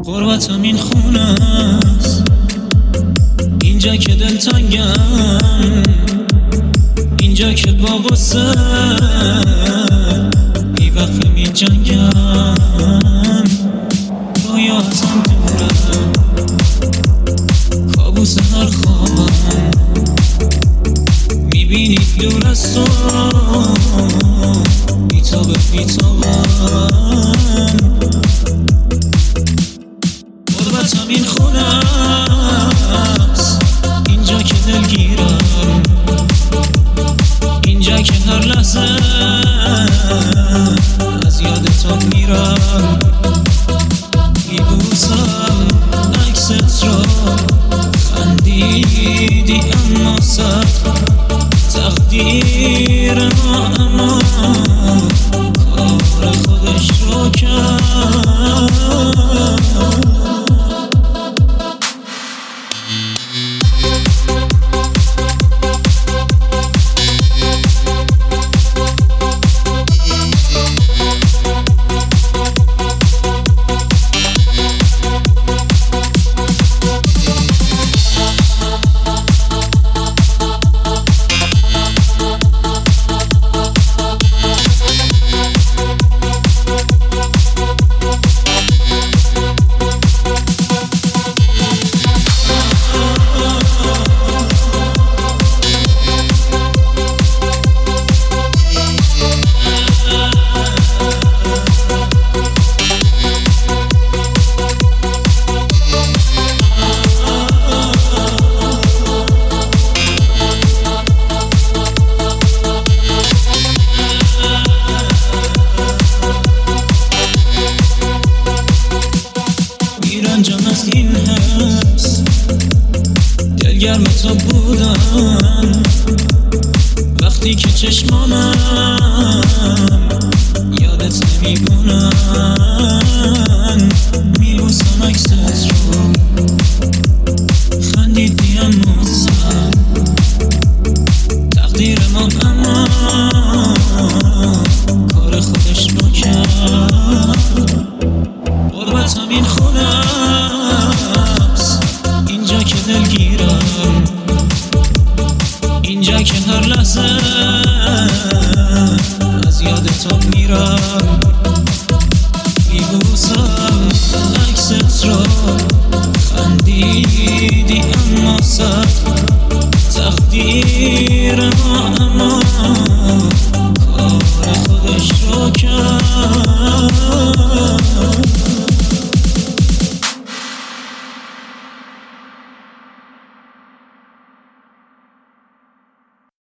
غربتم این خونه است، اینجا که دلتنگم، اینجا که با غصه بی وقفه می جنگم. رویا ازم دوره، کابوس هر خوابم، میبینی دور از تو بیتابه بیتابم. غربتم این خونه است، اینجا که دلگیرم، اینجا که هر لحظه از یاد تو میرم. میبوسم عکست را، خندیدی اما سخت تقدیر ما، اما کار خودش رو کرد. رنجم از این هست، دلگرم تو بودم وقتی که چشمامم یادت نمیمونن. میبوسم عکست رو، خندیدی اما سخت تقدیر ما، اما کار خودش رو کرد. غربتم این خونه است، اینجا که دلگیرم، اینجا که هر لحظه از یاد تو میرم. میبوسم عکست را، خندیدی اما سخت